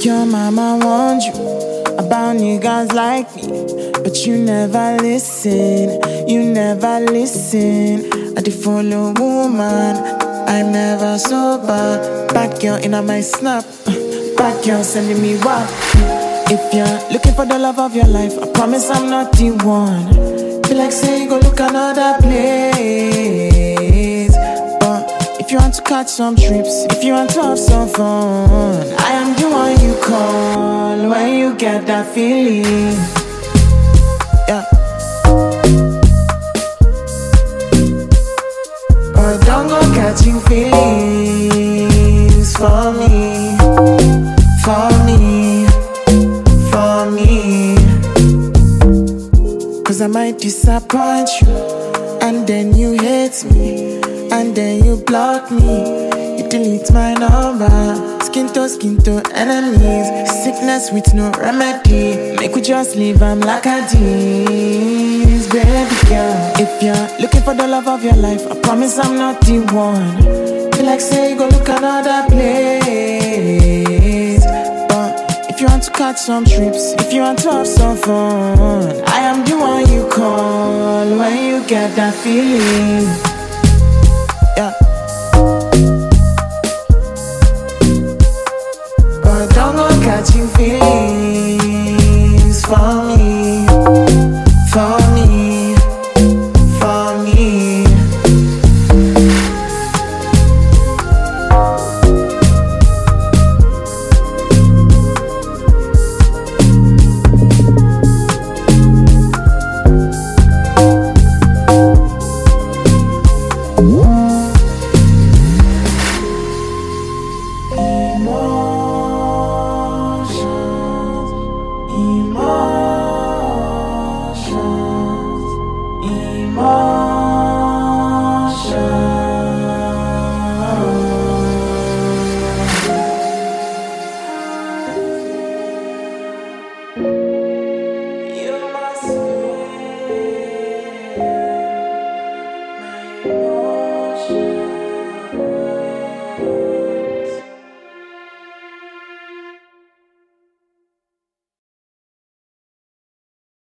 Your mama warned you about niggas like me, but you never listen, you never listen. I dey follow woman, I'm never sober. Bad girl in my snap, bad girl sending me what? If you're looking for the love of your life, I promise I'm not the one. Feel like say you go look another place. But if you want to catch some trips, if you want to have some fun, I am the one you call when you get that feeling. Yeah. But don't go catching feelings for me, for me, for me. Cause I might disappoint you, and then you hate me, and then you block me, you delete my number. Skin to enemies, sickness with no remedy. Make we just leave them like a disease, baby girl. If you're looking for the love of your life, I promise I'm not the one. Feel like say you go look another place. But if you want to catch some trips, if you want to have some fun, I am the one you call when you get that feeling.